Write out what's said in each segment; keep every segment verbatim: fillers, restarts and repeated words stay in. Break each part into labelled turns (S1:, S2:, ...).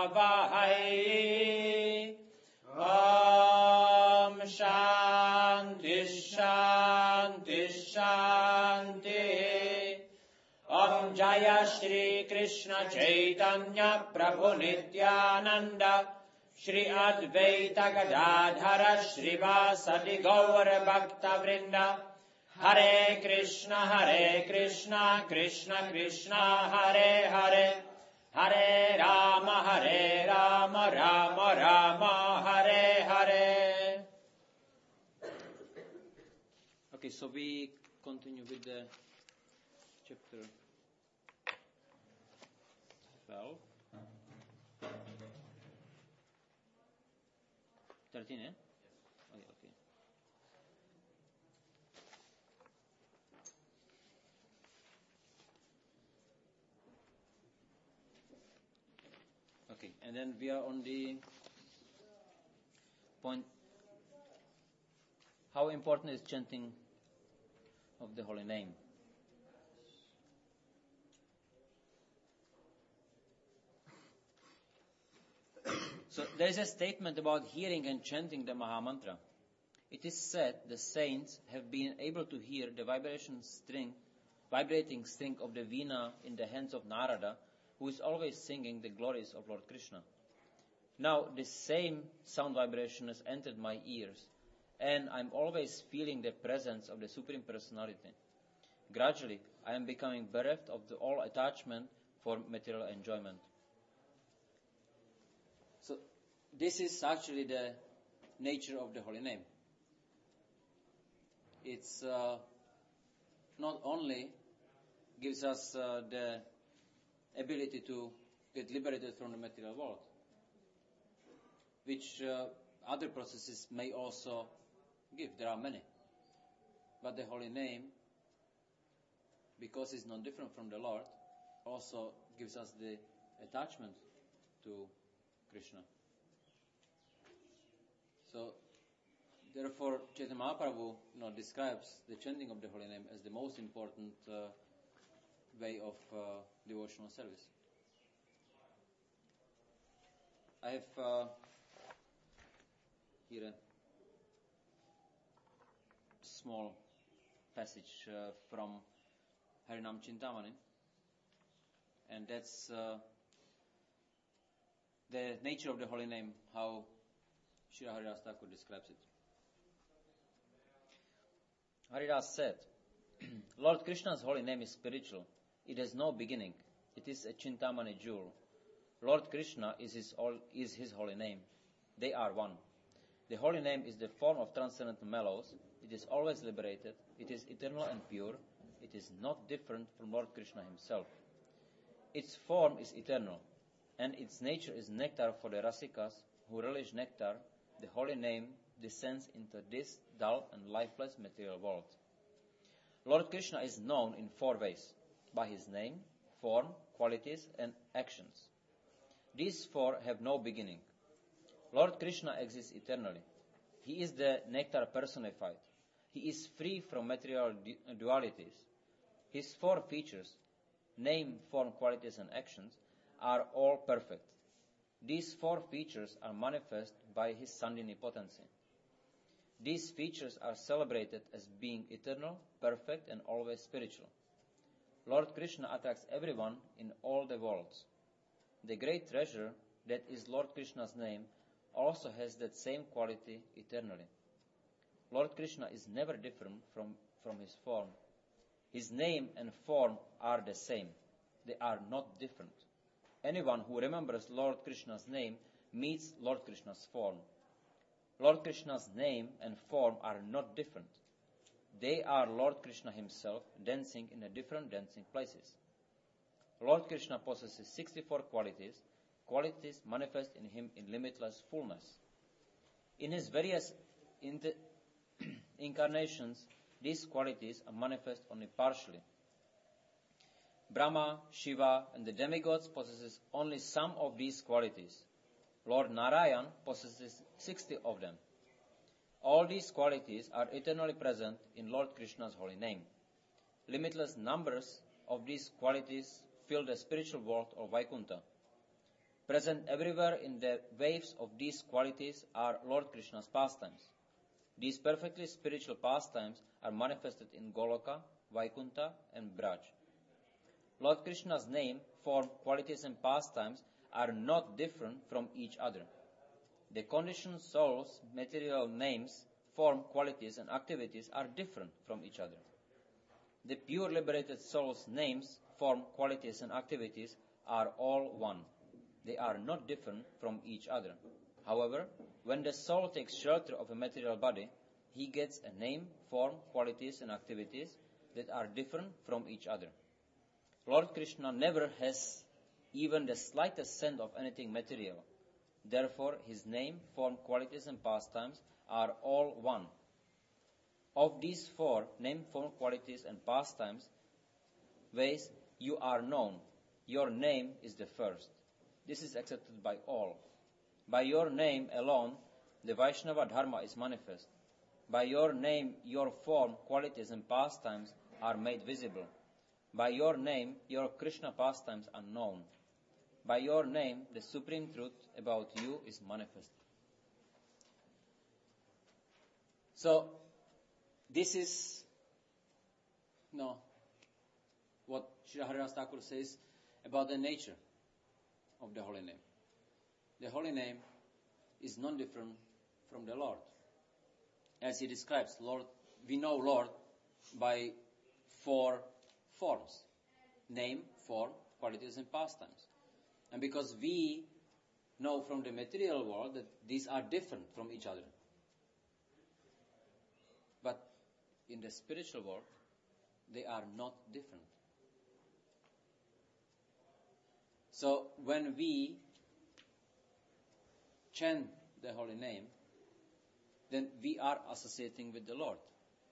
S1: Vahai. Om Shanti Shanti Shanti. Om Jaya Shri Krishna Chaitanya Prabhu Nityananda Shri Advaita Gadadhara Shrivasadi Gaur Bhakta Vrinda. Hare Krishna Hare Krishna Krishna Krishna Hare Hare. Hare Rama Hare Rama Rama Rama Hare Hare. Okay, so we continue with the chapter twelve. thirteen, eh? Okay, okay. Okay, and then we are on the point, how important is chanting of the holy name? So there is a statement about hearing and chanting the Maha Mantra. It is said the saints have been able to hear the vibration string, vibrating string of the veena in the hands of Narada, who is always singing the glories of Lord Krishna. Now this same sound vibration has entered my ears, and I'm always feeling the presence of the Supreme Personality. Gradually, I am becoming bereft of the all attachment for material enjoyment. So this is actually the nature of the holy name. It's uh, not only gives us uh, the ability to get liberated from the material world, which uh, other processes may also give. There are many. But the holy name, because it's not different from the Lord, also gives us the attachment to Krishna. So, therefore, Chaitanya Mahaprabhu you know, describes the chanting of the holy name as the most important uh, way of uh, devotional service. I have uh, here a small passage uh, from Harinam Chintamani, and that's uh, the nature of the holy name, how Srila Haridas Thakur describes it. Haridas said, Lord Krishna's holy name is spiritual. It has no beginning. It is a Chintamani jewel. Lord Krishna is his, all, is his holy name. They are one. The holy name is the form of transcendental mellows. It is always liberated. It is eternal and pure. It is not different from Lord Krishna himself. Its form is eternal, and its nature is nectar for the Rasikas who relish nectar. The holy name descends into this dull and lifeless material world. Lord Krishna is known in four ways: by his name, form, qualities, and actions. These four have no beginning. Lord Krishna exists eternally. He is the nectar personified. He is free from material du- dualities. His four features, name, form, qualities, and actions, are all perfect. These four features are manifest by his Sandhini potency. These features are celebrated as being eternal, perfect, and always spiritual. Lord Krishna attracts everyone in all the worlds. The great treasure that is Lord Krishna's name also has that same quality eternally. Lord Krishna is never different from, from his form. His name and form are the same. They are not different. Anyone who remembers Lord Krishna's name meets Lord Krishna's form. Lord Krishna's name and form are not different. They are Lord Krishna himself dancing in the different dancing places. Lord Krishna possesses sixty-four qualities, qualities manifest in him in limitless fullness. In his various inter- incarnations, these qualities are manifest only partially. Brahma, Shiva, and the demigods possesses only some of these qualities. Lord Narayan possesses sixty of them. All these qualities are eternally present in Lord Krishna's holy name. Limitless numbers of these qualities fill the spiritual world of Vaikuntha. Present everywhere in the waves of these qualities are Lord Krishna's pastimes. These perfectly spiritual pastimes are manifested in Goloka, Vaikuntha, and Braj. Lord Krishna's name, form, qualities, and pastimes are not different from each other. The conditioned soul's material names, form, qualities, and activities are different from each other. The pure liberated soul's names, form, qualities, and activities are all one. They are not different from each other. However, when the soul takes shelter of a material body, he gets a name, form, qualities, and activities that are different from each other. Lord Krishna never has even the slightest scent of anything material. Therefore, his name, form, qualities, and pastimes are all one. Of these four, name, form, qualities, and pastimes, ways you are known. Your name is the first. This is accepted by all. By your name alone, the Vaishnava Dharma is manifest. By your name, your form, qualities, and pastimes are made visible. By your name, your Krishna pastimes are known. By your name, the supreme truth about you is manifest. So, this is no, what Srila Haridas Thakur says about the nature of the holy name. The holy name is non-different from the Lord. As he describes, Lord, we know Lord by four forms: name, form, qualities, and pastimes. And because we know from the material world that these are different from each other. But in the spiritual world, they are not different. So when we chant the holy name, then we are associating with the Lord.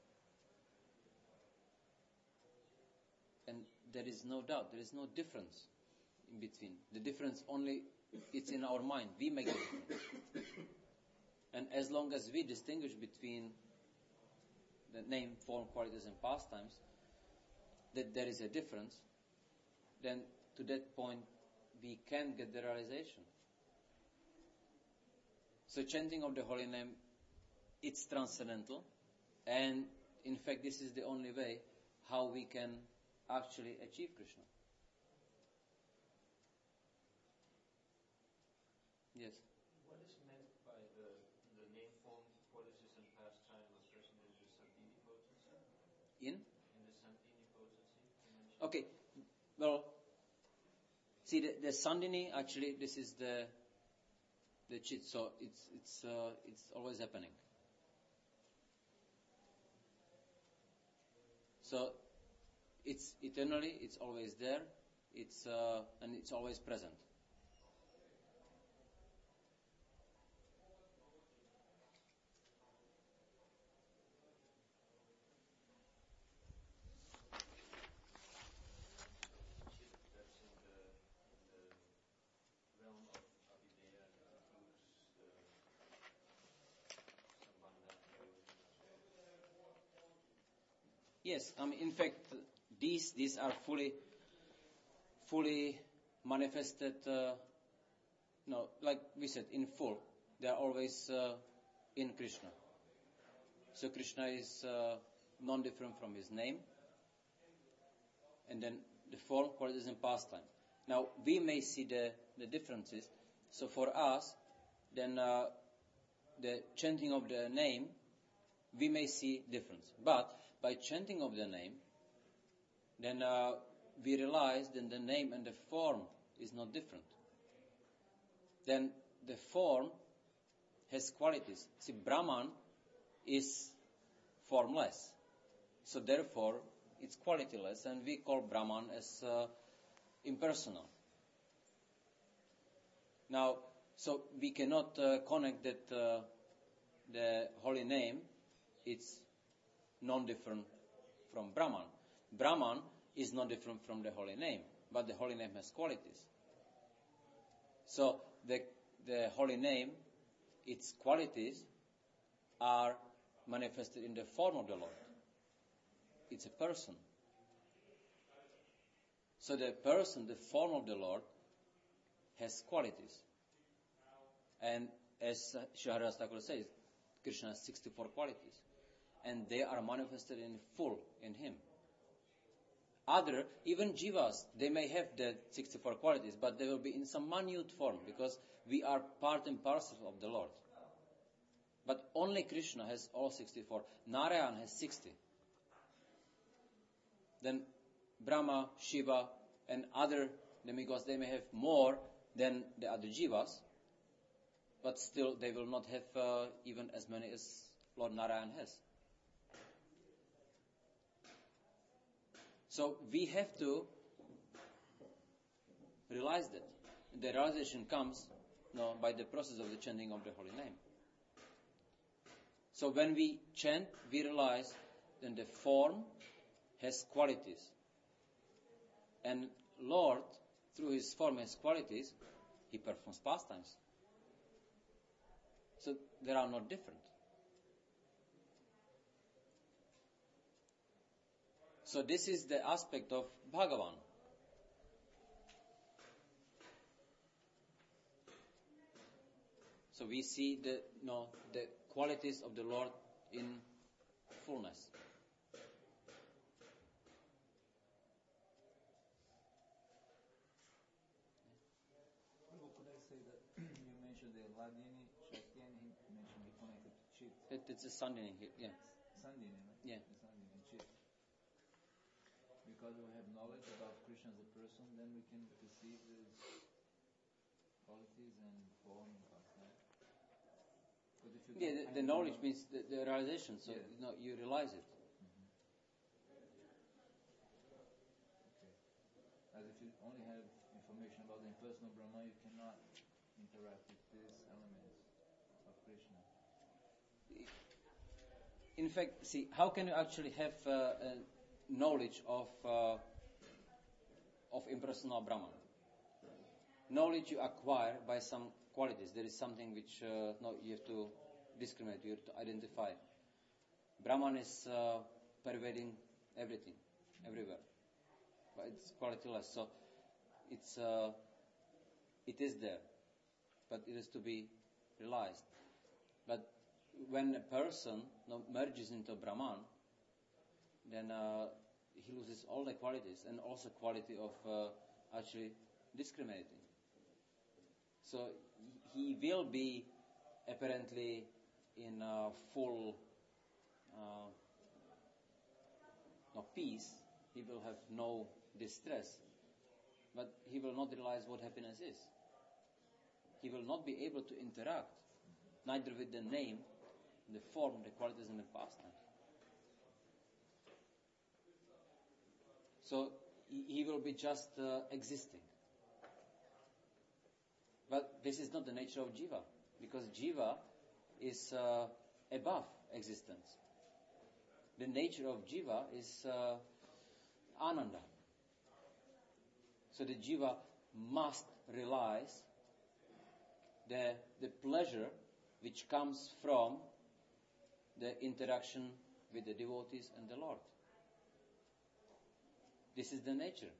S1: And there is no doubt, there is no difference in between. The difference only, it's in our mind. We make the difference. And as long as we distinguish between the name, form, qualities, and pastimes, that there is a difference, then to that point we can get the realization. So chanting of the holy name, it's transcendental, and in fact this is the only way how we can actually achieve Krishna. Yes?
S2: What is meant by the, the name, form, qualities, and pastime of person in the Sandini potency?
S1: In?
S2: In the Sandini potency?
S1: Okay, well, see the, the Sandini, actually this is the the chit, so it's it's uh, it's always happening. So it's eternally, it's always there, it's uh, and it's always present.
S2: That's in the, in the realm of Avideya, and it includes the Sambandha Prayojan as well.
S1: Yes, I mean, in fact, these these are fully fully manifested. Uh, no, like we said, in full, they are always uh, in Krishna. So Krishna is uh, non-different from his name, and then the form, qualities, and pastime. Now we may see the the differences. So for us, then uh, the chanting of the name, we may see difference, but by chanting of the name, then uh, we realize that the name and the form is not different. Then the form has qualities. See, Brahman is formless, so therefore it's qualityless, and we call Brahman as uh, impersonal. Now, so we cannot uh, connect that uh, the holy name, it's non-different from Brahman. Brahman is not different from the holy name, but the holy name has qualities. So the the holy name, its qualities are manifested in the form of the Lord. It's a person. So the person, the form of the Lord, has qualities. And as Shahara Thakur says, Krishna has sixty-four qualities. And they are manifested in full in him. Other, even jivas, they may have the sixty-four qualities, but they will be in some minute form because we are part and parcel of the Lord. But only Krishna has all sixty-four. Narayan has sixty. Then Brahma, Shiva, and other demigods, they may have more than the other jivas, but still they will not have uh, even as many as Lord Narayan has. So we have to realize that. The realization comes you know, by the process of the chanting of the holy name. So when we chant, we realize that the form has qualities. And Lord, through his form has qualities, he performs pastimes. So they are not different. So this is the aspect of Bhagavan. So we see the you know, the qualities of the Lord in fullness.
S3: Could I say that you mentioned the Ladini, Shakyani, you mentioned he connected to Chit.
S1: It, it's a Sandini here, yeah.
S3: Sandini, right?
S1: Yeah.
S3: The Sandini, Chit. Because we have knowledge about Krishna as a person, then we can perceive his qualities and form and pastime. But if you
S1: Yeah,
S3: don't
S1: the, the
S3: have
S1: knowledge
S3: know-
S1: means the, the realization, so
S3: Yeah.
S1: you know, you realize it.
S3: Okay. As if you only have information about the impersonal Brahma, you cannot interact with these elements of Krishna.
S1: In fact, see, how can you actually have uh, uh, knowledge of uh, of impersonal Brahman? Knowledge you acquire by some qualities. There is something which uh, no, you have to discriminate, you have to identify. Brahman is uh, pervading everything, everywhere, but it's qualityless. So it's uh, it is there, but it is to be realized. But when a person you know, merges into Brahman, then uh, he loses all the qualities and also quality of uh, actually discriminating. So he will be apparently in uh, full uh, no peace. He will have no distress, but he will not realize what happiness is. He will not be able to interact neither with the name, the form, the qualities, and the pastime. So he, he will be just uh, existing. But this is not the nature of Jiva, because Jiva is uh, above existence. The nature of Jiva is uh, Ananda. So the Jiva must realize the, the pleasure which comes from the interaction with the devotees and the Lord. This is the nature.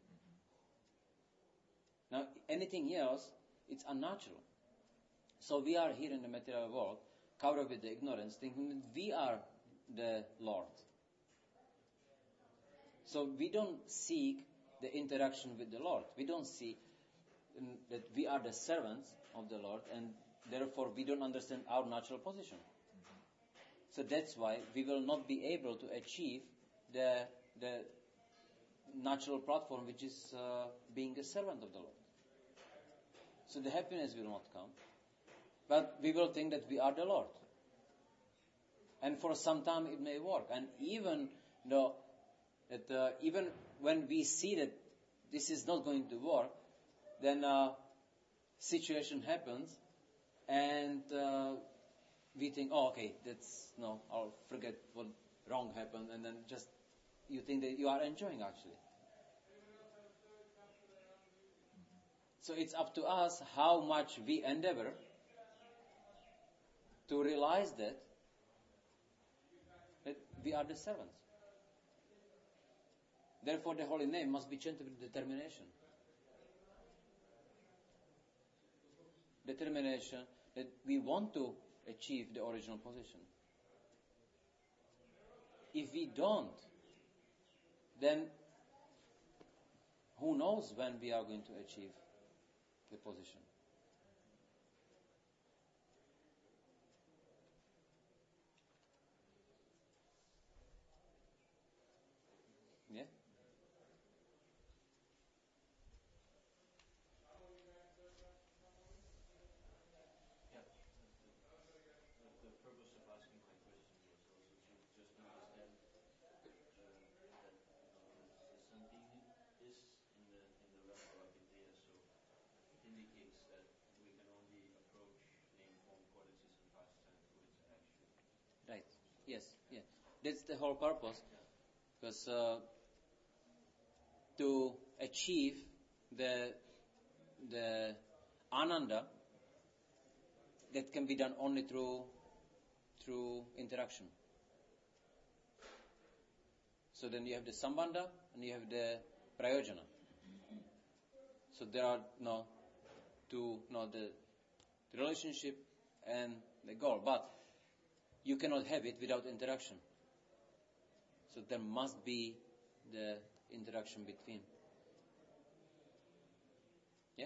S1: Now, anything else, it's unnatural. So we are here in the material world, covered with the ignorance, thinking that we are the Lord. So we don't seek the interaction with the Lord. We don't see um, that we are the servants of the Lord, and therefore we don't understand our natural position. So that's why we will not be able to achieve the the natural platform, which is uh, being a servant of the Lord. So the happiness will not come, but we will think that we are the Lord. And for some time it may work. And even though that uh, even when we see that this is not going to work, then uh, situation happens, and uh, we think, oh, okay, that's no, I'll forget what wrong happened, and then just you think that you are enjoying actually. So it's up to us how much we endeavor to realize that, that we are the servants. Therefore, the holy name must be chanted with determination. determination that we want to achieve the original position. If we don't, then who knows when we are going to achieve the position. Yeah?
S2: Yeah. The, the purpose of asking my question was also to just understand uh, that you know the, the Santini is in the in the realm of Avideya, so it indicates that we can only approach the informed qualities and pastime through its action.
S1: Right. Yes. Yeah. That's the whole purpose. Because uh, to achieve the the ananda, that can be done only through through interaction. So then you have the sambandha and you have the prayojana. So there are no two no the, the relationship and the goal, but you cannot have it without interaction. So there must be the interaction between. Yeah?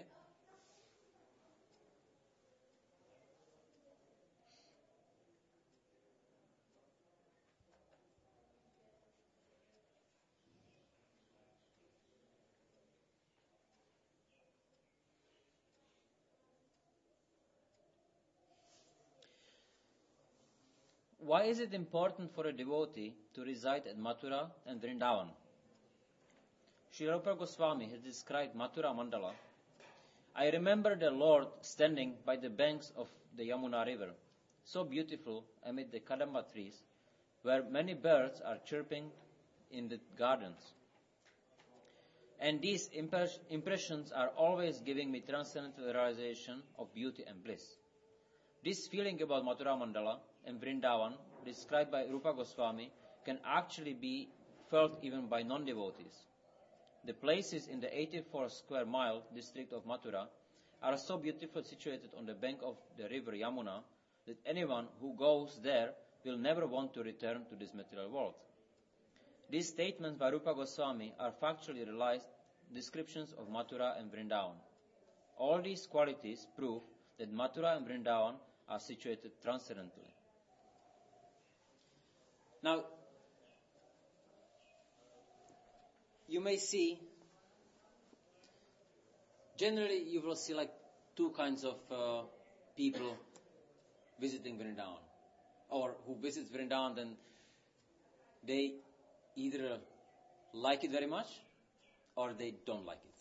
S1: Why is it important for a devotee to reside at Mathura and Vrindavan? Sri Rupa Goswami has described Mathura Mandala. I remember the Lord standing by the banks of the Yamuna river, so beautiful amid the Kadamba trees, where many birds are chirping in the gardens. And these impress- impressions are always giving me transcendental realization of beauty and bliss. This feeling about Mathura Mandala and Vrindavan, described by Rupa Goswami, can actually be felt even by non-devotees. The places in the eighty-four square mile district of Mathura are so beautifully situated on the bank of the river Yamuna that anyone who goes there will never want to return to this material world. These statements by Rupa Goswami are factually realized descriptions of Mathura and Vrindavan. All these qualities prove that Mathura and Vrindavan are situated transcendently. Now, you may see, generally you will see like two kinds of uh, people visiting Vrindavan. Or who visits Vrindavan, then they either like it very much or they don't like it.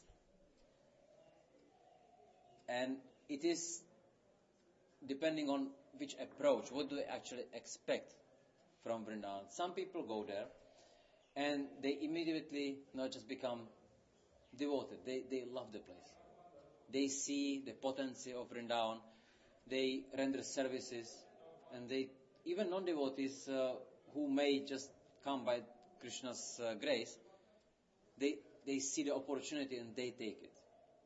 S1: And it is depending on which approach, what do they actually expect from Vrindavan. Some people go there and they immediately not just become devoted. They, they love the place. They see the potency of Vrindavan. They render services, and they, even non-devotees uh, who may just come by Krishna's uh, grace, they, they see the opportunity and they take it.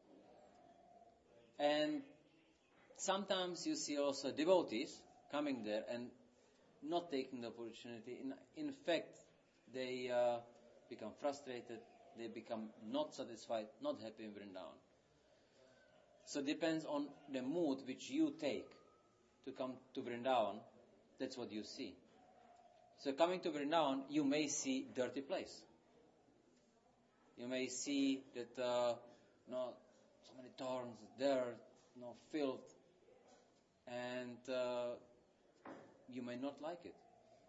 S1: And sometimes you see also devotees coming there and not taking the opportunity. In, in fact, they uh, become frustrated, they become not satisfied, not happy in Vrindavan. So it depends on the mood which you take to come to Vrindavan, that's what you see. So coming to Vrindavan, you may see dirty place. You may see that uh, no, so many thorns, dirt, no filth, and uh, you may not like it.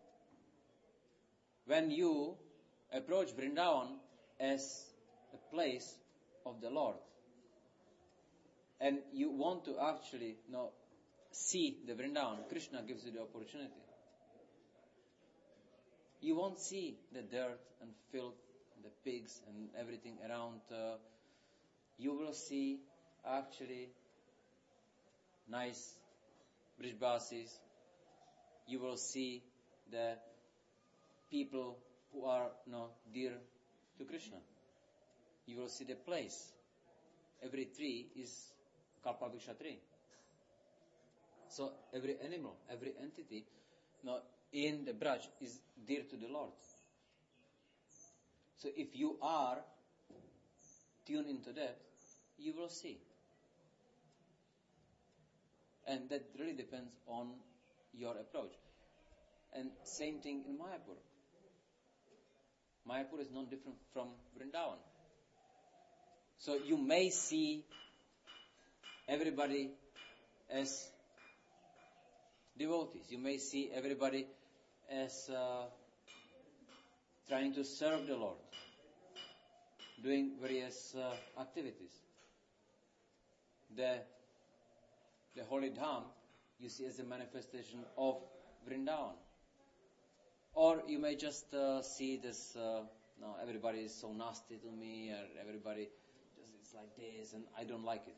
S1: When you approach Vrindavan as a place of the Lord, and you want to actually you know, see the Vrindavan, Krishna gives you the opportunity. You won't see the dirt and filth, the pigs and everything around. Uh, you will see actually nice Brijbasis. You will see the people who are you know, dear to Krishna. You will see the place. Every tree is Kalpavriksha tree. So every animal, every entity, no, in the Braj is dear to the Lord. So if you are tuned into that, you will see. And that really depends on your approach. And same thing in Mayapur. Mayapur is no different from Vrindavan. So you may see everybody as devotees. You may see everybody as uh, trying to serve the Lord, doing various uh, activities. The the holy Dham you see as a manifestation of Vrindavan. Or you may just uh, see this, uh, no, everybody is so nasty to me, or everybody just it's like this, and I don't like it.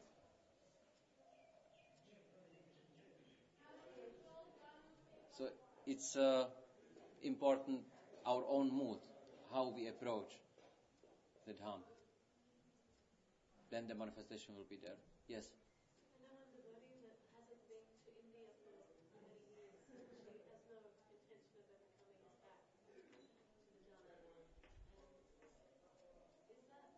S1: So it's uh, important our own mood, how we approach the Dham. Then the manifestation will be there. Yes?
S4: I know one devotee that hasn't been to India for many years. She has no intention of ever coming back to the Dham. And is that,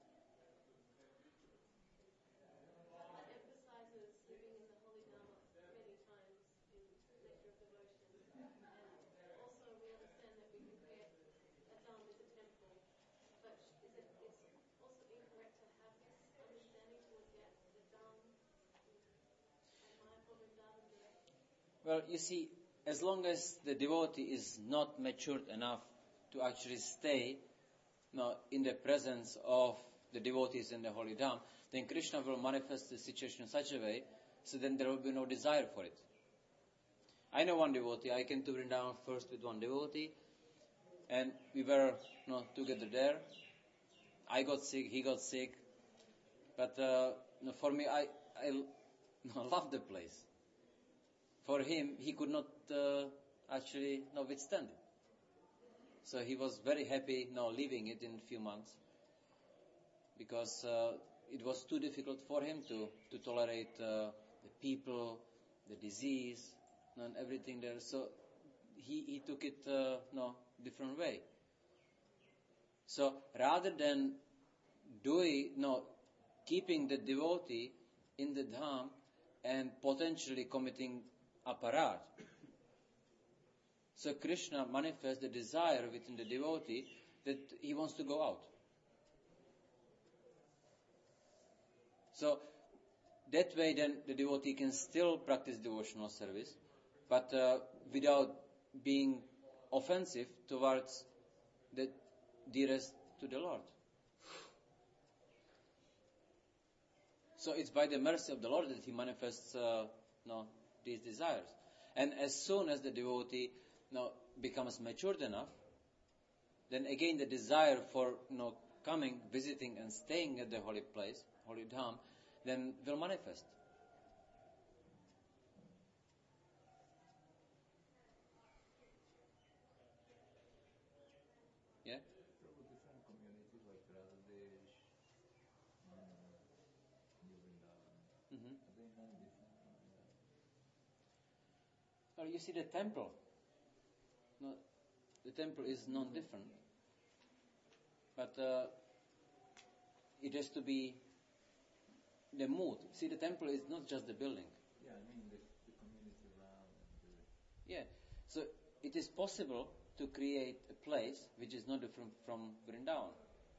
S4: that emphasizes living in the holy Dhamma many times in Nectar of Devotion. And also we understand that we can get a Dham is a temple, but is it it's also incorrect to have this understanding to get the Dham and Mayapur Vrindavan direct?
S1: Well, you see, as long as the devotee is not matured enough to actually stay no, in the presence of the devotees in the holy Dham, then Krishna will manifest the situation in such a way, so then there will be no desire for it. I know one devotee. I came to Vrindavan first with one devotee, and we were you know, together there. I got sick, he got sick, but uh, you know, for me, I, I you know, love the place. For him, he could not uh, actually you know, withstand it. So he was very happy now leaving it in a few months, because uh, it was too difficult for him to, to tolerate uh, the people, the disease, and everything there. So he, he took it uh, no different way. So rather than doing no keeping the devotee in the Dham and potentially committing aparat, so Krishna manifests the desire within the devotee that he wants to go out. So that way then the devotee can still practice devotional service, but uh, without being offensive towards the dearest to the Lord. So it's by the mercy of the Lord that he manifests uh, no, these desires. And as soon as the devotee no, becomes matured enough, then again the desire for no, coming, visiting and staying at the holy place, holy Dham, then will manifest. Yeah?
S3: There were different communities like Radhadesh, um, New Vrindavan.
S1: Mm-hmm.
S3: Are they non different from Vrindavan?
S1: Well, you see the temple. No, the temple is non-different, but uh, it has to be the mood. See, the temple is not just the building.
S3: Yeah, I mean the, the community around. And the,
S1: Yeah, so it is possible to create a place which is not different from Vrindavan.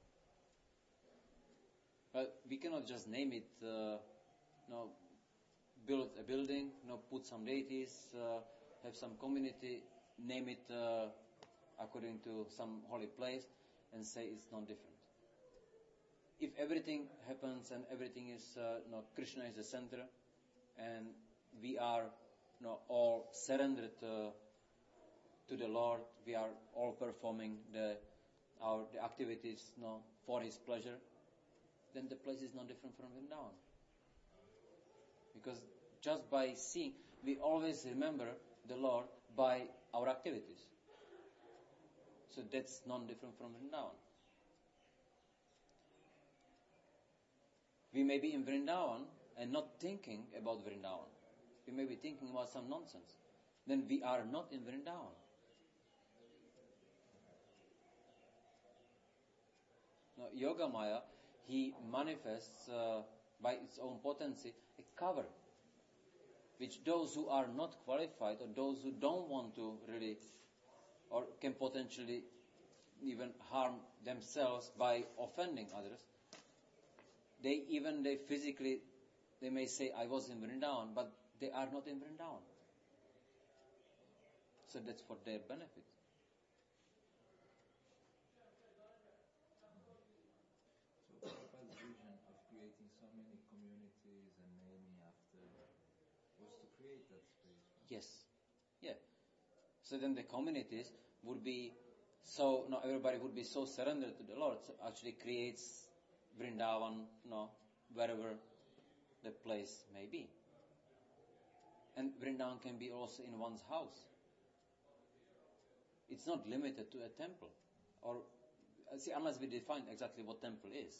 S1: But we cannot just name it, uh, no, build a building, no, put some deities, uh, have some community, name it uh, according to some holy place, and say it's not different. If everything happens and everything is, uh, no, Krishna is the center, and we are, no, all surrendered uh, to the Lord, we are all performing the our the activities, no, for His pleasure, then the place is not different from Vrindavan. Because just by seeing, we always remember the Lord by our activities. So that's not different from Vrindavan. We may be in Vrindavan and not thinking about Vrindavan. we may be thinking about some nonsense. Then we are not in Vrindavan. Now, Yoga Maya, he manifests uh, by its own potency a cover, which those who are not qualified or those who don't want to really, or can potentially even harm themselves by offending others, they even they physically, they may say, I was in Vrindavan, but they are not in Vrindavan. So that's for their benefit.
S3: So Prabhupada's vision of creating so many communities and naming after was to create that space. Right?
S1: Yes. Yeah. So then the communities would be so, no, everybody would be so surrendered to the Lord, so actually creates Vrindavan, no, wherever the place may be. And Vrindavan can be also in one's house. It's not limited to a temple. Or, see, unless we define exactly what temple is.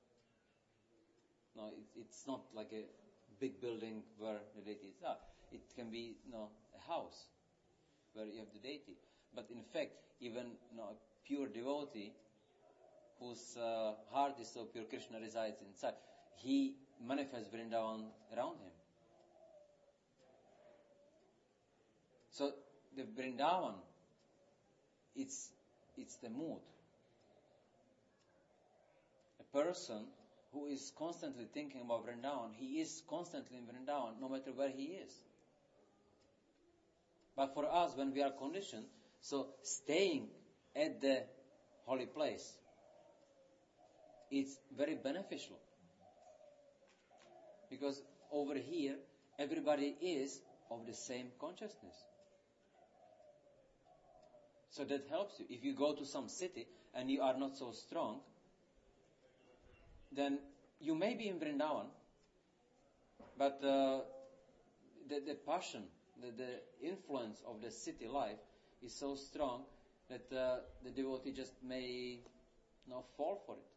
S1: No, it, it's not like a big building where the deities are. It can be, you know, a house where you have the deity. But in fact, even, you know, a pure devotee whose uh, heart is so pure, Krishna resides inside, he manifests Vrindavan around him. So the Vrindavan, it's it's the mood. A person who is constantly thinking about Vrindavan, he is constantly in Vrindavan, no matter where he is. But for us, when we are conditioned, so staying at the holy place, it's very beneficial. Because over here, everybody is of the same consciousness. So that helps you. If you go to some city and you are not so strong, then you may be in Vrindavan, but uh, the, the passion, the, the influence of the city life is so strong that uh, the devotee just may you know, fall for it.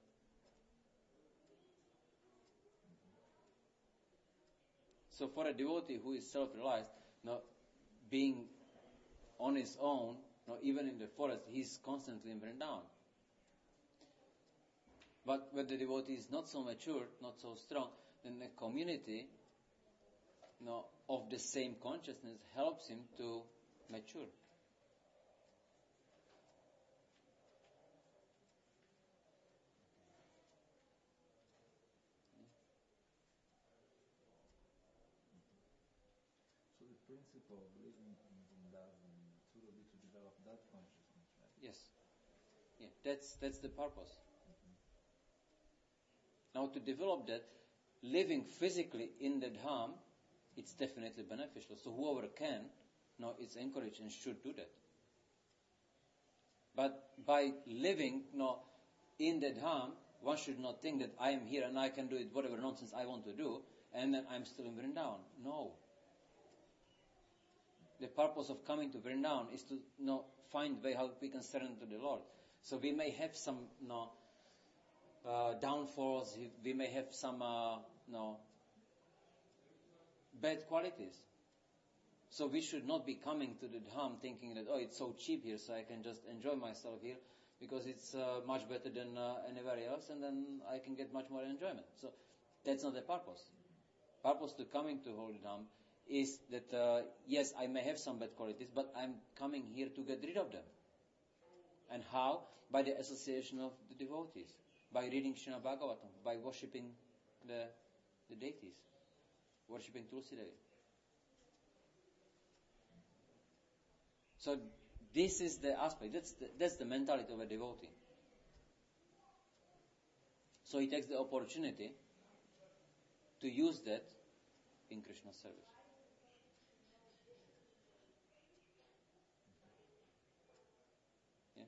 S1: So for a devotee who is self-realized, you know, being on his own, you know, even in the forest, he's constantly in Vrindavan. But when the devotee is not so mature, not so strong, then the community, you know, of the same consciousness helps him to mature.
S3: So the principle of living in Vrindavan to be to develop that consciousness, right?
S1: Yes. Yeah, that's that's the purpose. Mm-hmm. Now to develop that, living physically in the dham, it's definitely beneficial. So whoever can, now it's encouraged and should do that. But by living now in the dham, one should not think that I am here and I can do it whatever nonsense I want to do, and then I'm still in Vrindavan. No. The purpose of coming to Vrindavan is to you know, find way how we can surrender to the Lord. So we may have some you know, uh, downfalls, we may have some uh, you know, bad qualities. So we should not be coming to the dham thinking that, oh, it's so cheap here, so I can just enjoy myself here, because it's uh, much better than uh, anywhere else, and then I can get much more enjoyment. So that's not the purpose. Purpose to coming to Holy Dham is that, uh, yes, I may have some bad qualities, but I'm coming here to get rid of them. And how? By the association of the devotees, by reading Srimad Bhagavatam, by worshipping the, the deities, worshipping Tulsi Devi. So this is the aspect, that's the, that's the mentality of a devotee. So he takes the opportunity to use that in Krishna's service. Yeah.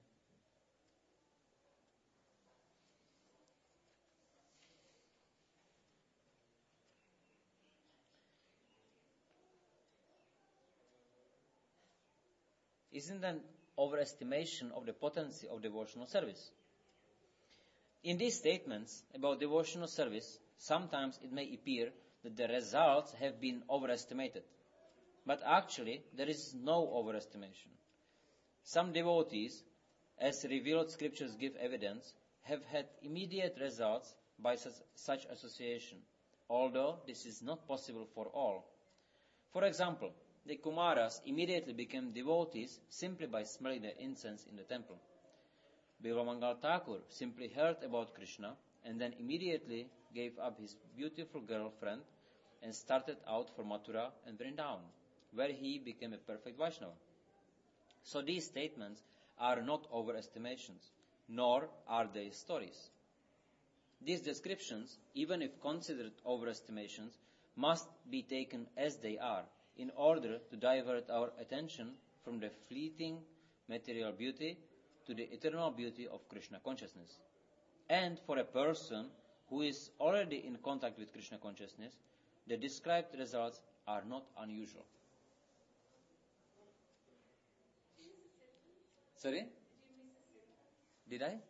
S1: Isn't an overestimation of the potency of devotional service? In these statements about devotional service, sometimes it may appear that the results have been overestimated, But actually, there is no overestimation. Some devotees, as revealed scriptures give evidence, have had immediate results by such, such association, although this is not possible for all. For example, the Kumaras immediately became devotees simply by smelling the incense in the temple. Bilamangal Thakur simply heard about Krishna and then immediately gave up his beautiful girlfriend and started out for Mathura and Vrindavan, where he became a perfect Vaishnava. So these statements are not overestimations, nor are they stories. These descriptions, even if considered overestimations, must be taken as they are in order to divert our attention from the fleeting material beauty to the eternal beauty of Krishna consciousness. And for a person who is already in contact with Krishna consciousness, the described results are not unusual. Sorry? Did I?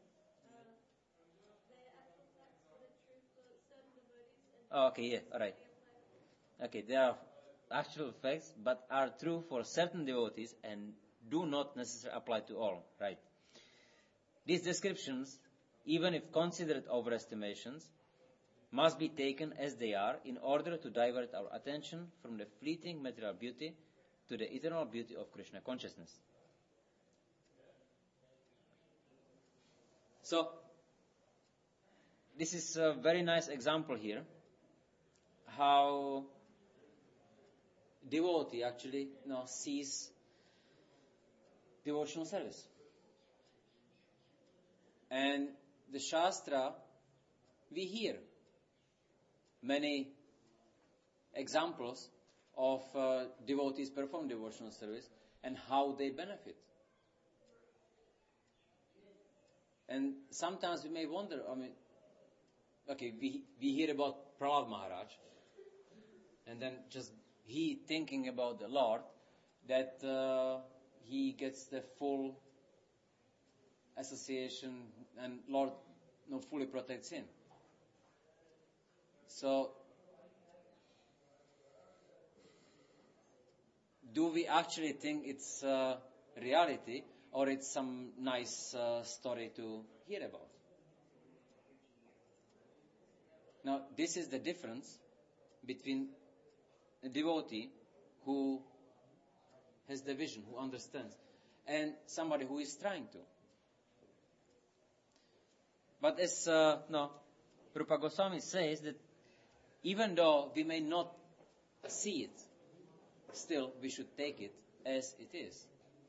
S1: Oh, okay, yeah, all right. Okay, they are actual facts, but are true for certain devotees and do not necessarily apply to all, right? These descriptions, even if considered overestimations, must be taken as they are in order to divert our attention from the fleeting material beauty to the eternal beauty of Krishna consciousness. So, this is a very nice example here, how devotee actually you know, sees devotional service. And the Shastra, we hear many examples of uh, devotees perform devotional service and how they benefit. And sometimes we may wonder, I mean, okay, we, we hear about Prahlad Maharaj, and then just he thinking about the Lord, that uh, he gets the full association and Lord you know, fully protects him. So, do we actually think it's uh, reality or it's some nice uh, story to hear about? Now, this is the difference between a devotee who has the vision, who understands, and somebody who is trying to. But as uh, no, Rupa Goswami says that even though we may not see it, still we should take it as it is.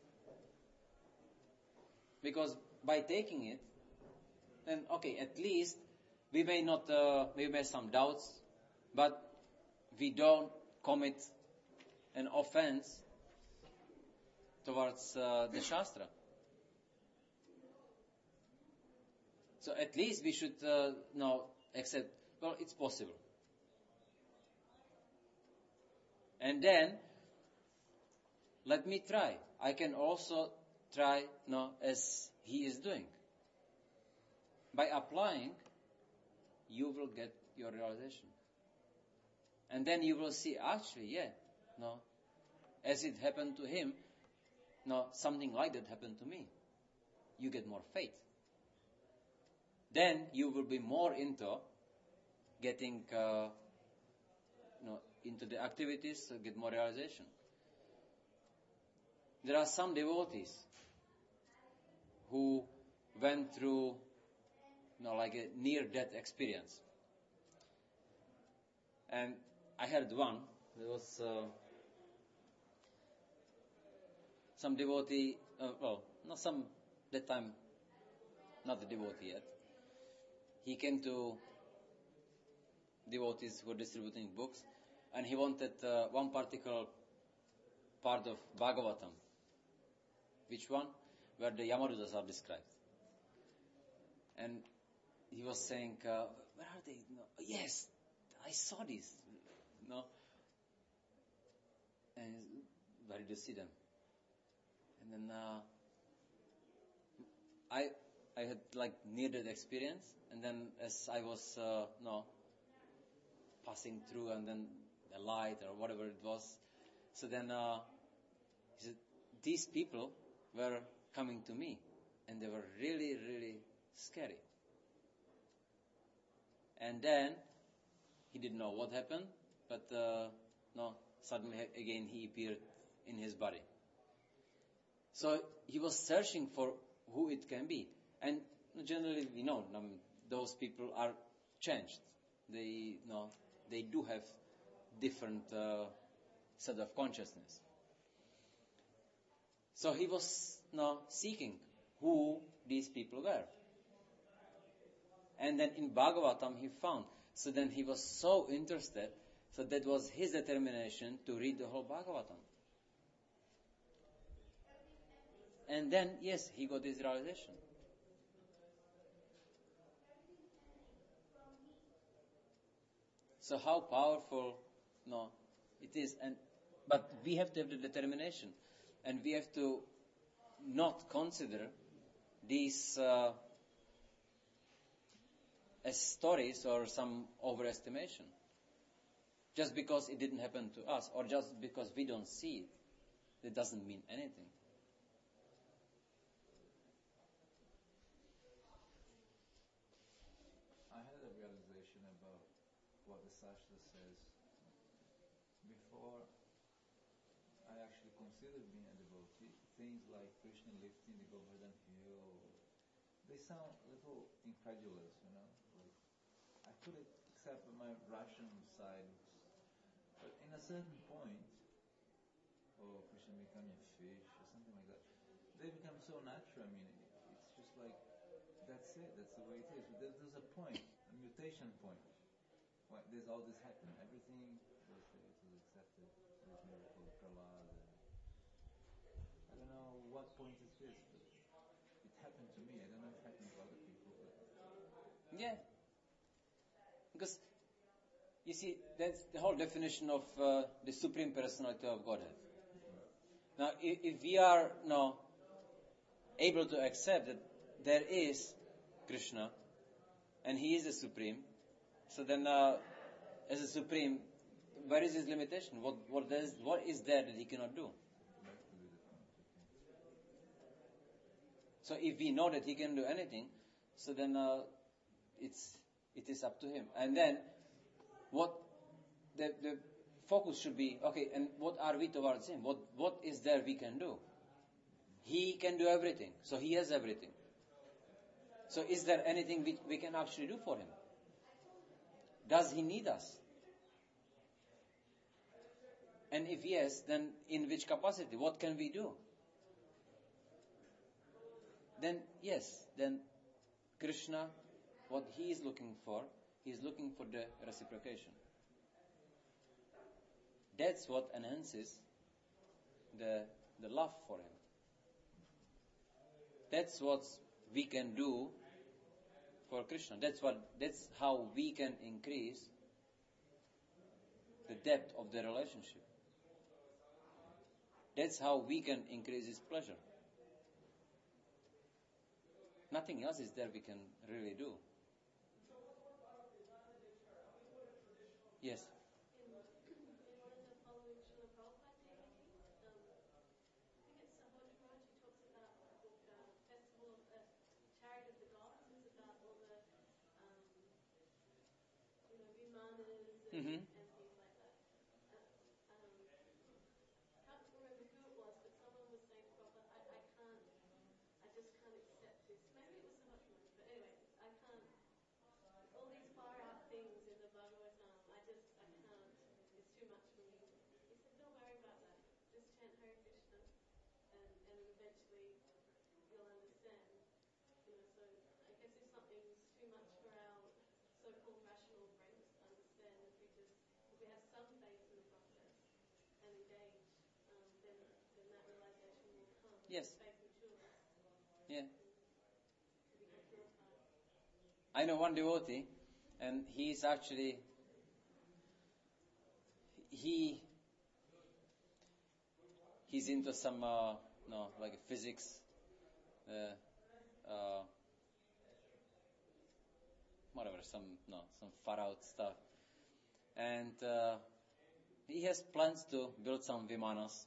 S1: Because by taking it, then okay, at least we may not, uh, we may have some doubts, but we don't commit an offense towards uh, the Shastra. So at least we should uh, now accept, well, it's possible. And then, let me try. I can also try now as he is doing. By applying, you will get your realization. And then you will see, actually, yeah, no, as it happened to him, no, something like that happened to me. You get more faith. Then you will be more into getting, uh, you know, into the activities to get more realization. There are some devotees who went through, you know, like a near-death experience. And I heard one, there was uh, some devotee, uh, well, not some, that time, not a devotee yet. He came to devotees who were distributing books, and he wanted uh, one particular part of Bhagavatam. Which one? Where the Yamarudas are described. And he was saying, uh, where are they? No, yes, I saw this. No. And where did you see them? And then uh, I I had like near that experience, and then as I was uh, no passing through, and then the light or whatever it was So then uh, he said, these people were coming to me, and they were really, really scary. And then he didn't know what happened, but uh, no, suddenly again he appeared in his body. So he was searching for who it can be. And generally we know um, those people are changed. They you know, they do have different uh, set of consciousness. So he was you know, seeking who these people were. And then in Bhagavatam he found. So then he was so interested, so that was his determination to read the whole Bhagavatam. And then, yes, he got his realization. So how powerful, no, it is. And but we have to have the determination, and we have to not consider these uh, as stories or some overestimation. Just because it didn't happen to us, or just because we don't see it, that doesn't mean anything.
S3: I had a realization about what the Shastra says. Before I actually considered being a devotee, things like Krishna lifting the Govardhan hill, they sound a little incredulous, you know. Like I could accept my rational side, but in a certain point, or Krishna becoming a fish or something like that, they become so natural. I mean, it's just like that's it. That's the way it is. But there, there's a point, a mutation point. Why there's all this happening. Everything was, it was accepted. This miracle of Prahlad. I don't know what point is this, but it happened to me. I don't know if it happened to other people, but
S1: Yeah. Because, you see, that's the whole definition of uh, the Supreme Personality of Godhead. Now, if, if we are now able to accept that there is Krishna, and He is the Supreme, so then, uh, as a Supreme, where is His limitation? What, what, does, what is there that He cannot do? So if we know that He can do anything, so then uh, it's it is up to Him. And then what the the focus should be, okay, and what are we towards Him? What what is there we can do? He can do everything, so He has everything. So is there anything we, we can actually do for Him? Does He need us? And if yes, then in which capacity? What can we do? Then yes, then Krishna, what he is looking for, he is looking for the reciprocation. That's what enhances the the love for him. That's what we can do for Krishna. That's what that's how we can increase the depth of the relationship. That's how we can increase his pleasure. Nothing else is there we can really do. Yes.
S4: In, in one of the following Srila Prabhupada D V Ds, um, I think it's Sahaj Maharaj who talks about the book uh, Festival of uh, Chariot of the Gods. It's about all the, um, you know, Vimanas and,
S1: Mm-hmm.
S4: and things like that. Uh, um, I can't remember who it was, but someone was saying to Prabhupada, I, I can't, I just can't accept this. Maybe it was Sahaj Maharaj, but anyway, I can't. All these far out things in the Bhagavatam, I just, I can't, it's too much for me. He said, don't worry about that. Just chant Hare Krishna, and, and eventually you'll understand. You know, so I guess if something's too much for our so-called rational brains to understand, if we just, if we have some faith in the process and engage, um, then, then that realization will come.
S1: Yes.
S4: Faith matures.
S1: Yeah.
S4: We become purified.
S1: I know one devotee, and he is actually he he's into some uh, no like physics, uh, uh, whatever, some no some far out stuff, and uh, he has plans to build some vimanas.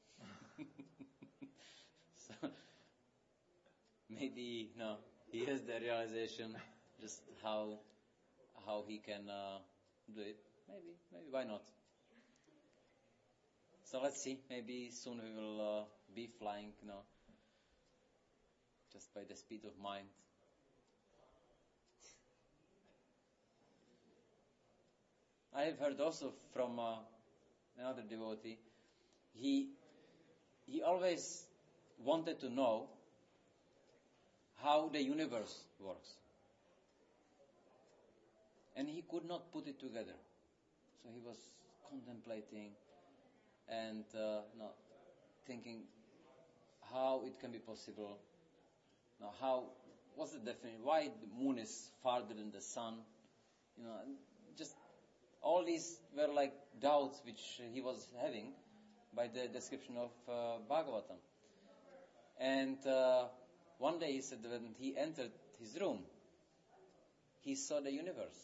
S1: So maybe no, he has the realization just how how he can uh, do it. Maybe, maybe why not? So let's see. Maybe soon we will uh, be flying, you know, just by the speed of mind. I have heard also from uh, another devotee. He he always wanted to know how the universe works, and he could not put it together. So he was contemplating and uh, no, thinking how it can be possible. Now, how what's the definition? Why the moon is farther than the sun? You know, just all these were like doubts which he was having by the description of uh, Bhagavatam. And uh, one day he said that when he entered his room, he saw the universe.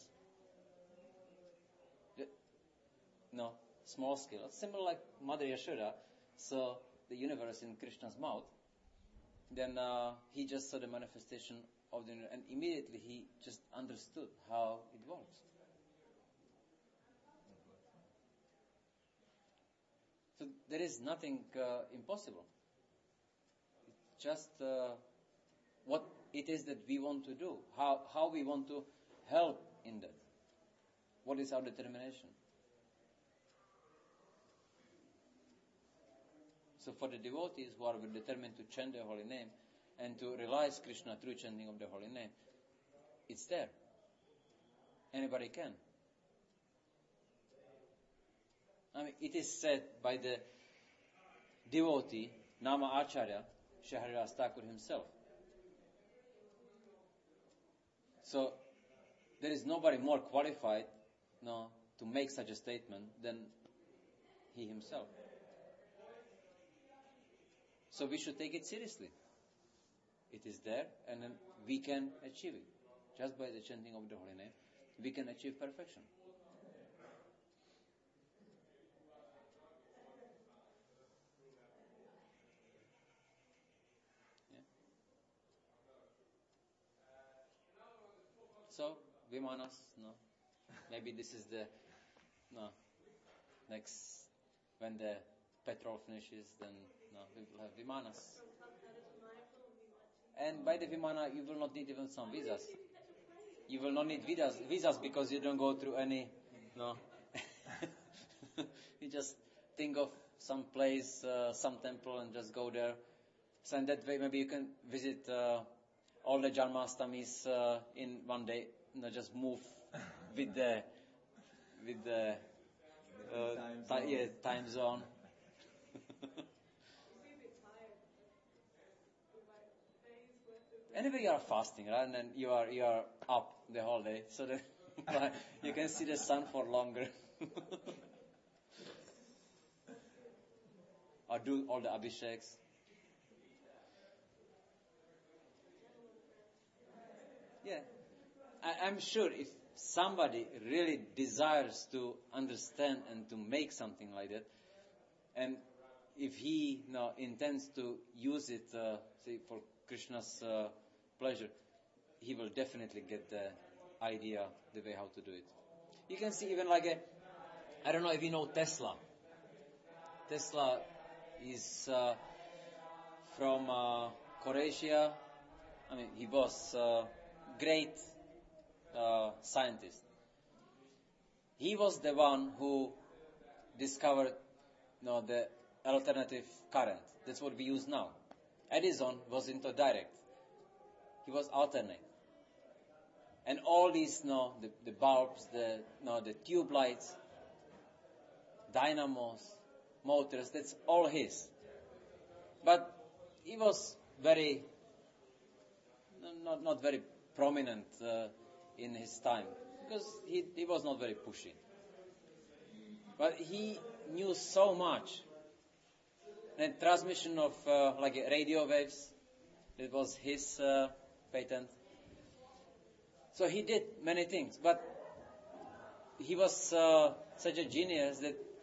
S1: The, no, small scale, similar like Mother Yashoda saw the universe in Krishna's mouth. Then uh, he just saw the manifestation of the universe, and immediately he just understood how it works. So there is nothing uh, impossible. It's just uh, what it is that we want to do, how how we want to help in that. What is our determination? So for the devotees who are determined to chant the holy name and to realize Krishna through chanting of the holy name, it's there. Anybody can. I mean, it is said by the devotee, Nama Acharya, Shri Haridas Thakur himself. So, there is nobody more qualified no, to make such a statement than he himself. So we should take it seriously. It is there, and then we can achieve it. Just by the chanting of the holy name, we can achieve perfection. So, Vimanas, no. Maybe this is the, no, next, when the petrol finishes, then, no, we will have Vimanas. And by the Vimana, you will not need even some visas. You will not need visas, visas because you don't go through any, no. You just think of some place, uh, some temple, and just go there. So in that way, maybe you can visit uh, all the Janmastamis uh, in one day. You know, just move with the with the uh,
S3: time,
S1: ti-
S3: zone.
S1: yeah, time zone. Anyway, you are fasting, right? And then you are you are up the whole day, so that you can see the sun for longer. Or do all the abhisheks. Yeah, I, I'm sure if somebody really desires to understand and to make something like that, and if he you know, intends to use it, uh, say, for Krishna's uh, pleasure, he will definitely get the idea, the way how to do it. You can see even like a, I don't know if you know Tesla. Tesla is uh, from uh, Croatia. I mean, he was a great uh, scientist. He was the one who discovered you know, the alternative current. That's what we use now. Edison was into direct. He was alternate. And all these, you know, the, the bulbs, the, you know, the tube lights, dynamos, motors, that's all his. But he was very, not, not very prominent uh, in his time, because he, he was not very pushy. But he knew so much. And transmission of uh, like radio waves, it was his uh, patent. So he did many things, but he was uh, such a genius that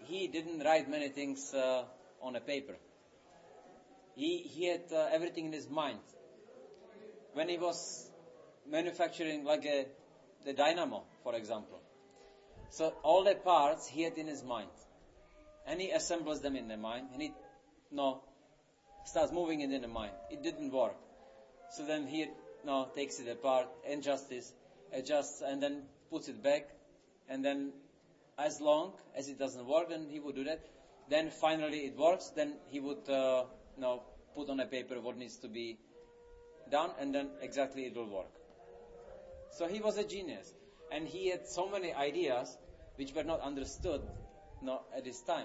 S1: he didn't write many things uh, on a paper. He, he had uh, everything in his mind. When he was manufacturing like a, the dynamo, for example. So all the parts he had in his mind. And he assembles them in the mind. And he no, starts moving it in the mind. It didn't work. So then he no, takes it apart, adjusts this, adjusts, and then puts it back. And then as long as it doesn't work, then he would do that. Then finally it works. Then he would uh, no, put on a paper what needs to be done, and then exactly it will work. So he was a genius, and he had so many ideas which were not understood no, at this time.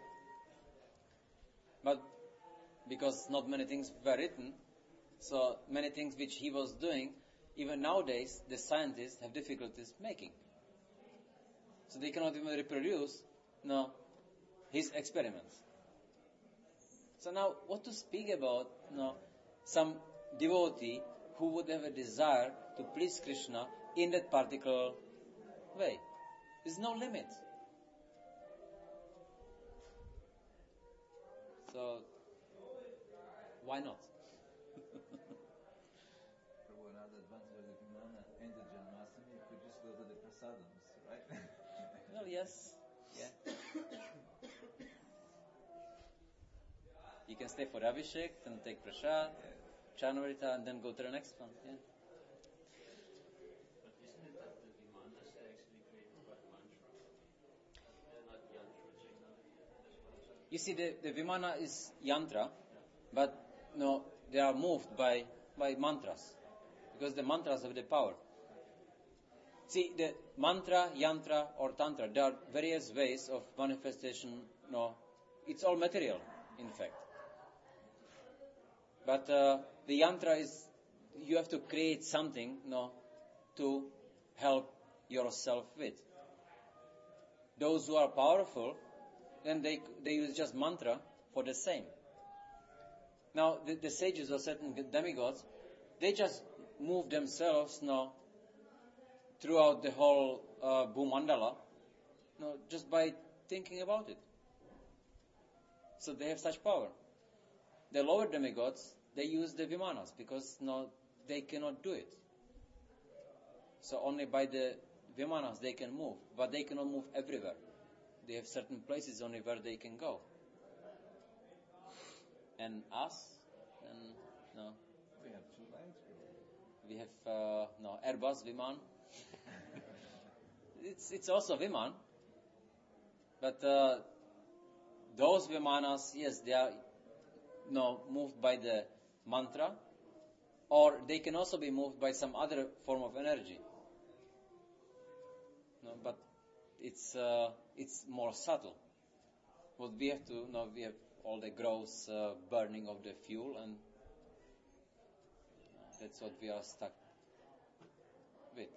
S1: But because not many things were written, so many things which he was doing, even nowadays the scientists have difficulties making. So they cannot even reproduce no, his experiments. So now, what to speak about no, some devotee who would have a desire to please Krishna in that particular way? There's no limit. So, why not?
S3: For another advantage of the Vimana and the Janmashtami, you could just go to the prasadams, right?
S1: Well, yes. Yeah. You can stay for Abhishek, then take prasad, Chanvarita, and then go to the next one. Yeah.
S2: But isn't it that the Vimanas are actually created by mantra? They're not yantra technology, as far as I
S1: You see, the, the Vimana is yantra, but no, they are moved by, by mantras, because the mantras have the power. See, the mantra, yantra, or tantra, there are various ways of manifestation. No, it's all material, in fact. But uh, the yantra is, you have to create something, no, to help yourself with. Those who are powerful, then they they use just mantra for the same. Now, the, the sages or certain demigods, they just move themselves, no, throughout the whole uh, Bhumandala, no, just by thinking about it. So they have such power. The lower demigods, they use the Vimanas because no, they cannot do it. So only by the Vimanas they can move, but they cannot move everywhere. They have certain places only where they can go. And us, and no,
S3: We have two legs, bro.
S1: we have uh, no Airbus Viman. it's it's also Viman, but uh, those Vimanas, yes, they are no moved by the mantra, or they can also be moved by some other form of energy. No, but it's uh, it's more subtle. What we have to know, we have all the gross uh, burning of the fuel, and that's what we are stuck with.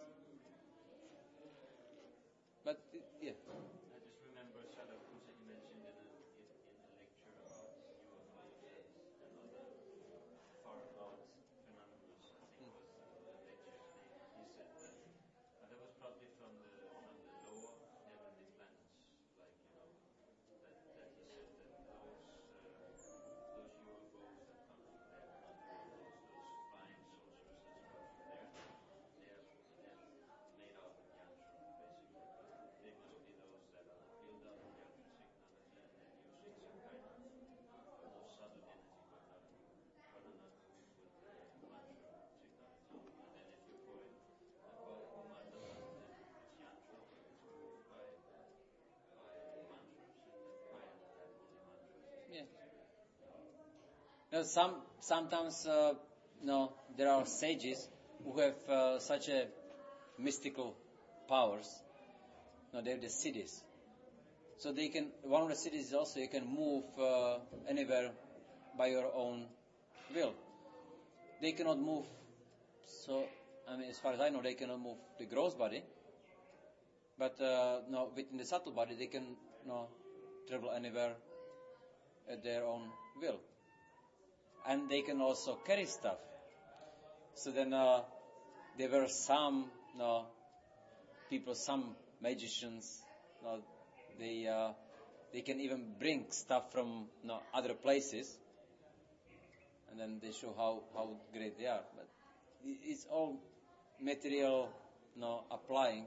S1: But it, yeah,
S2: I just remember Sadhguru mentioned in, a, in, in the lecture about U F Os and, and other far out phenomena. I think was the, the lecture's name. He said that uh, that was probably from the from the lower heavenly planets, like you know that, that he said that those uh, those U F Os that come from there, not U F Os, those flying saucers that come from there, they are they're made out of yantra, basically. They must be those that are built out of yantra technology and then using some kind of more subtle energy, but not but are not moved with the mantra technology. And then if you put it above Bhumandala, then it's yantra, but it's moved by by mantras, and then higher than that, only mantras is
S1: yeah.
S2: necessary.
S1: Now, some sometimes uh, no, there are sages who have uh, such a mystical powers. No, they have the siddhis. So they can. One of the siddhis is also you can move uh, anywhere by your own will. They cannot move. So I mean, as far as I know, they cannot move the gross body. But uh, no, within the subtle body, they can no travel anywhere at their own will. And they can also carry stuff. So then uh, there were some no, people, some magicians, no, they uh, they can even bring stuff from you know, other places, and then they show how, how great they are. But it's all material, you know, applying,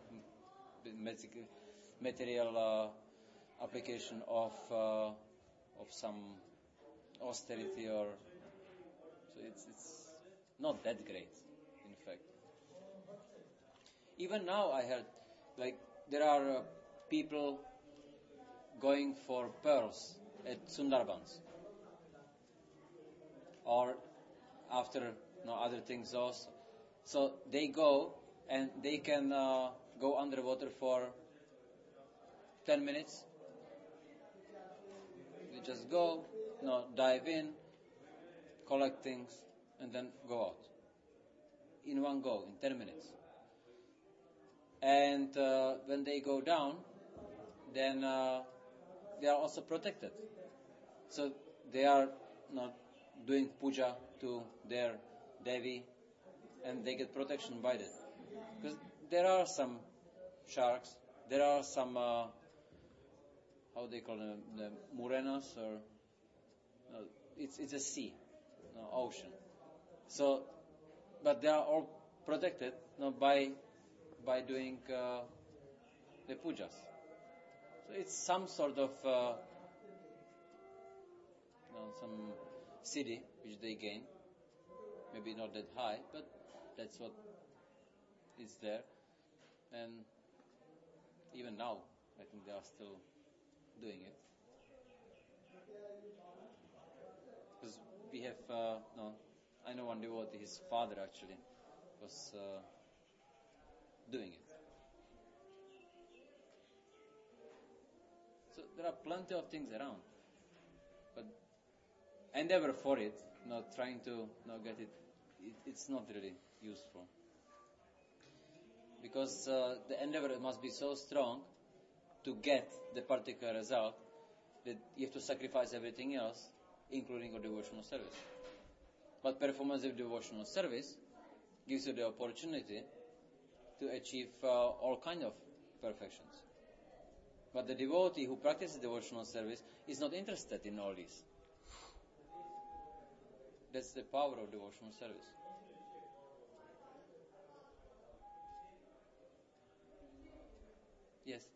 S1: material uh, application of uh, of some austerity, or so it's it's not that great, in fact. Even now, I heard like there are uh, people going for pearls at Sundarbans, or after you know, other things also. So they go and they can uh, go underwater for ten minutes. They just go, you know, dive in, collect things, and then go out. In one go, in ten minutes. And uh, when they go down, then uh, they are also protected. So they are not doing puja to their Devi, and they get protection by that. Because there are some sharks, there are some, uh, how they call them, the murenas, or no, it's it's a sea, no, ocean. So, but they are all protected no, by by doing uh, the pujas. So it's some sort of uh, you know, some siddhi which they gain. Maybe not that high, but that's what is there. And even now, I think they are still doing it. Because we have, uh, no, I know one devotee, his father actually was uh, doing it. So there are plenty of things around, but endeavor for it, not trying to not get it, it, it's not really useful. Because uh, the endeavor must be so strong to get the particular result that you have to sacrifice everything else, including your devotional service. But performance of devotional service gives you the opportunity to achieve uh, all kinds of perfections. But the devotee who practices devotional service is not interested in all this. That's the power of devotional service. Yes?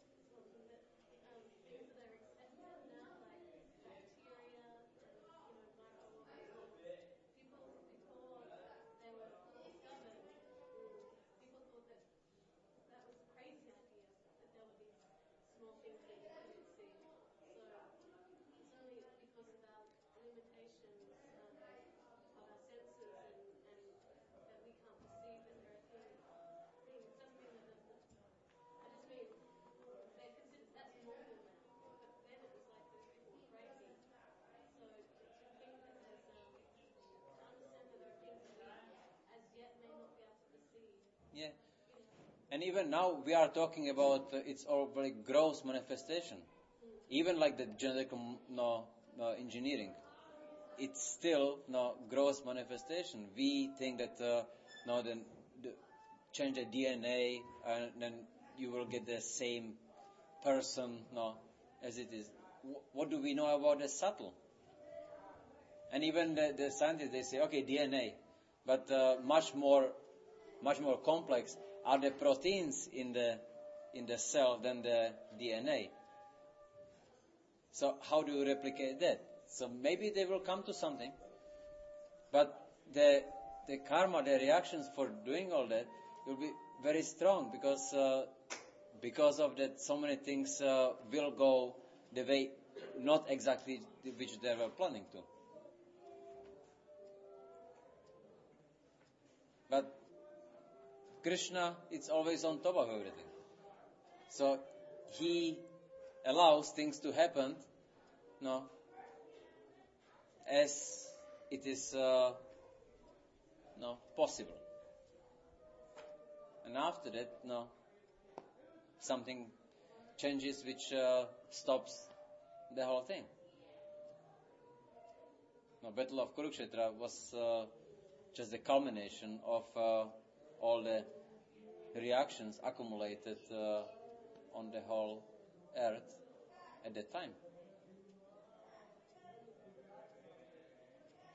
S1: Yeah. And even now we are talking about uh, its all very gross manifestation. Even like the genetic um, no, no, engineering, it's still no gross manifestation. We think that uh, no, then the, change the D N A and then you will get the same person no, as it is. W- what do we know about the subtle? And even the, the scientists, they say, okay, D N A, but uh, much more, much more complex are the proteins in the in the cell than the D N A. So how do you replicate that? So maybe they will come to something, but the the karma, the reactions for doing all that will be very strong because uh, because of that, so many things uh, will go the way not exactly which they were planning to. But Krishna, it's always on top of everything. So he allows things to happen, no, as it is, uh, no, possible. And after that, no, something changes which uh, stops the whole thing. No, Battle of Kurukshetra was uh, just the culmination of uh, all the reactions accumulated uh, on the whole earth at that time.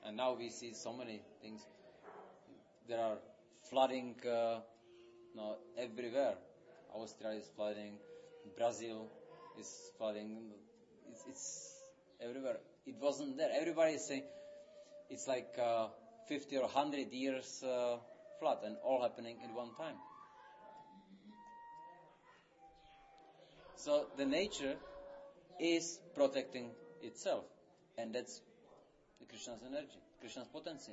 S1: And now we see so many things. There are flooding uh, no, everywhere. Australia is flooding, Brazil is flooding. It's, it's everywhere. It wasn't there. Everybody is saying it's like uh, fifty or one hundred years uh, flood, and all happening at one time. So the nature is protecting itself, and that's the Krishna's energy, Krishna's potency.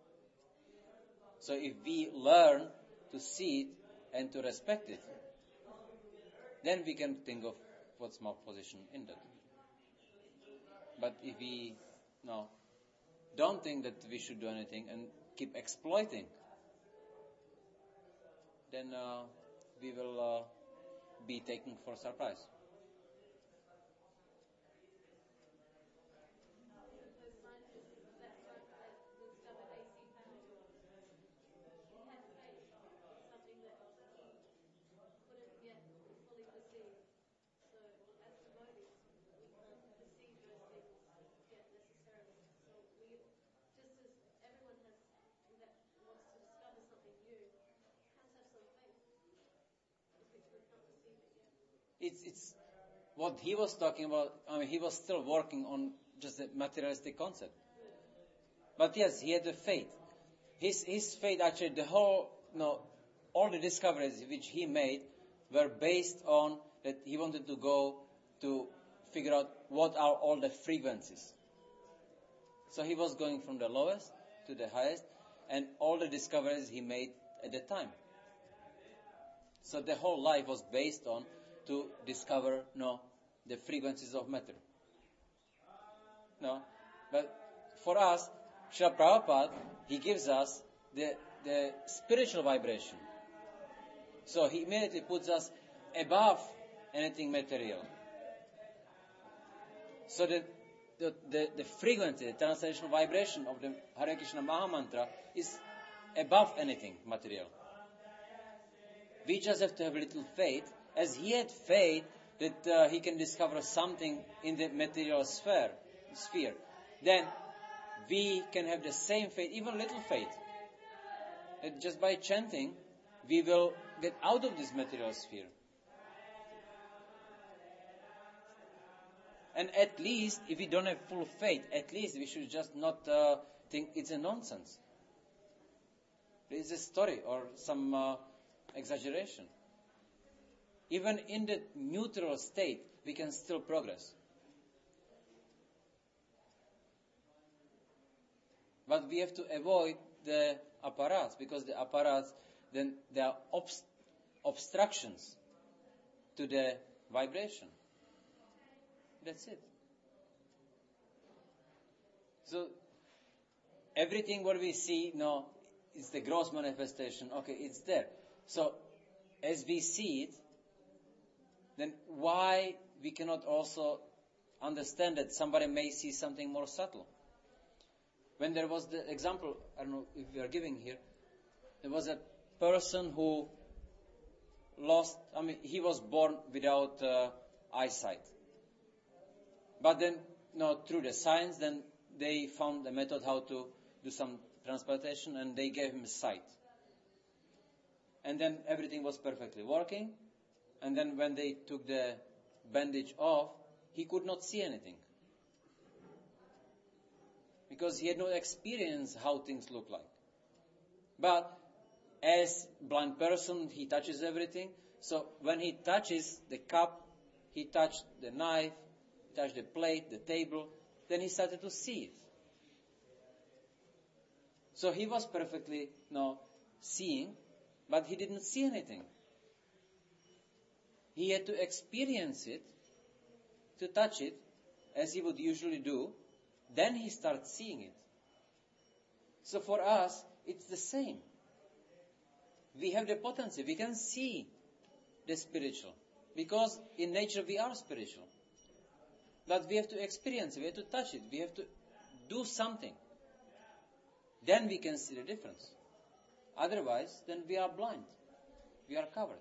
S1: So if we learn to see it and to respect it, then we can think of what's my position in that. But if we no, don't think that we should do anything and keep exploiting, then uh, we will uh, be taken for surprise.
S4: The scientist that broke that discovered A C power, he had faith in something that he couldn't yet fully perceive. So as devotees, we can't perceive those things yet necessarily. So we, just as everyone has that wants to discover something new, has to have some faith because we can't perceive it yet.
S1: It's it's what he was talking about. I mean, he was still working on just a materialistic concept. But yes, he had the faith. His his faith actually, the whole, you know, all the discoveries which he made were based on that he wanted to go to figure out what are all the frequencies. So he was going from the lowest to the highest, and all the discoveries he made at the time. So the whole life was based on to discover no the frequencies of matter. No, but for us, Srila Prabhupada, he gives us the the spiritual vibration. So he immediately puts us above anything material. So the the, the, the frequency, the translational vibration of the Hare Krishna Maha Mantra is above anything material. We just have to have a little faith, as he had faith that uh, he can discover something in the material sphere, sphere. Then we can have the same faith, even little faith, that just by chanting, we will get out of this material sphere. And at least, if we don't have full faith, at least we should just not uh, think it's a nonsense. It's a story or some uh, exaggeration. Even in the neutral state, we can still progress. But we have to avoid the apparats, because the apparats, then they are obst- obstructions to the vibration. That's it. So everything what we see, no, is the gross manifestation. Okay, it's there. So as we see it, then why we cannot also understand that somebody may see something more subtle? When there was the example, I don't know if we are giving here, there was a person who lost, I mean, he was born without uh, eyesight. But then, no, through the science, then they found a method how to do some transplantation, and they gave him sight. And then everything was perfectly working. And then when they took the bandage off, he could not see anything. Because he had no experience how things look like. But as blind person, he touches everything. So when he touches the cup, he touched the knife, he touched the plate, the table, then he started to see it. So he was perfectly, you know, seeing, but he didn't see anything. He had to experience it, to touch it, as he would usually do. Then he starts seeing it. So for us, it's the same. We have the potency. We can see the spiritual. Because in nature we are spiritual. But we have to experience it. We have to touch it. We have to do something. Then we can see the difference. Otherwise, then we are blind. We are covered.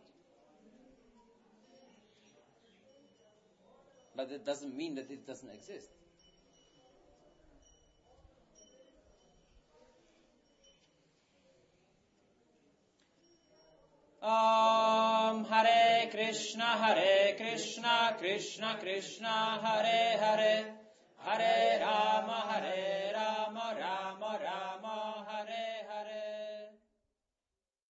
S1: But it doesn't mean that it doesn't exist. Hare Krishna, Hare Krishna, Krishna Krishna, Hare Hare, Hare Rama, Hare Rama, Rama Rama,